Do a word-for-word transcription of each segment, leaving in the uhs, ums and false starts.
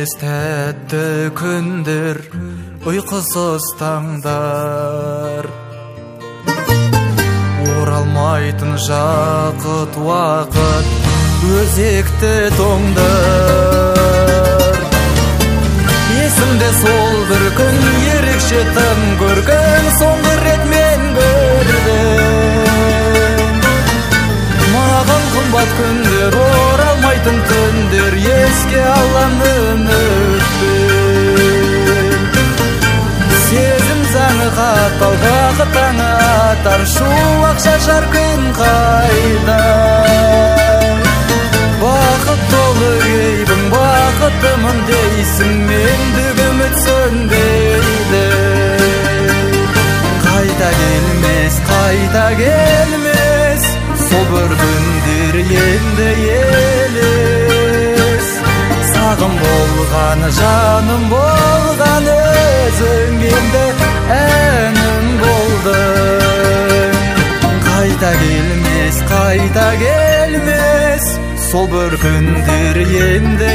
Келмес тәтті күндер, ұйқысыз таңдар, оралмайтын жақыт уақыт, өзекті тоңдар. Есімде сол бір күн, ерекше тым көрген, соңғы рет мен көрдім. Маған қымбат күндер, оралмайтын түндер, еске алам үмітпен. Сезім заңы қатал, бақыт таңы атар, шуақ шашар күн қайда. Бақыт толы кейбің, бақыттымын дейсің, мендік үміт сөнбейді. Қайта келмес, қайта келмес, сол бір күндер енді елес. Сағым болған, жаным болған, өзің енді әнім болдың. Қайта келмес, қайта келмес, сол бір күндер енді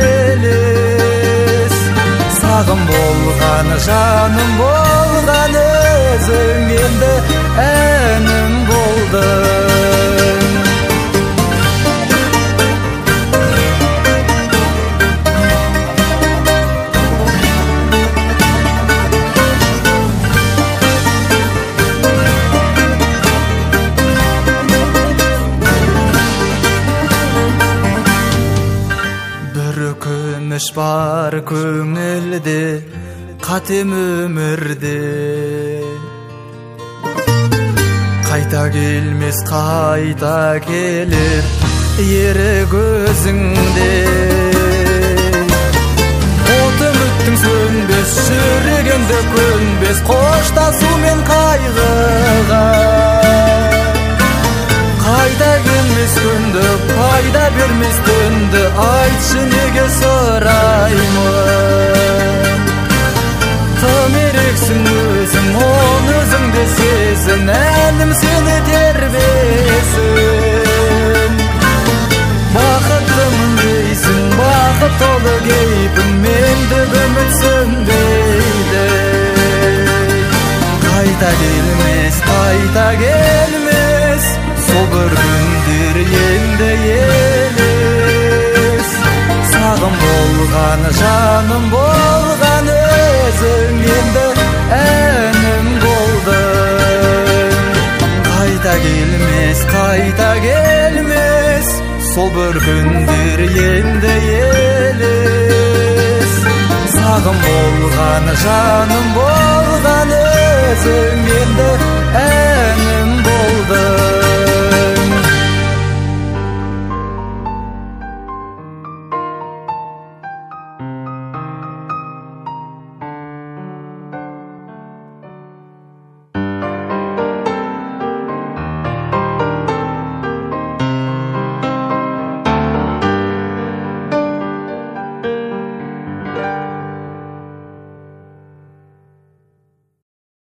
елес. Сағым болған, жаным болған, өзің енді әнім болдың. Өкініш бар көңілде, қатем өмірде. Қайта келмес, қайта келер, ерік өзіңде. От үміттің сөнбес, жүрегімді көнбес, қоштасу мен қайғыға. Қайта келмес күнді, пайда бермес түнді, айтшы неге сұраймын. Тым ерексің өзің, он өзіңде сезін, әнім сені тербесін. Бақыттымын дейсің, бақыт толы кейпің, мендік үміт сөнбейді. Қайта келмес, қайта келмес, сол бір күндер енді елес. Сағым болған, жаным болған, өзің енді әнім болдың. Қайта келмес, қайта келмес, сол бір күндер енді елес. Сағым болған, жаным болған, өзің енді әнім болдың.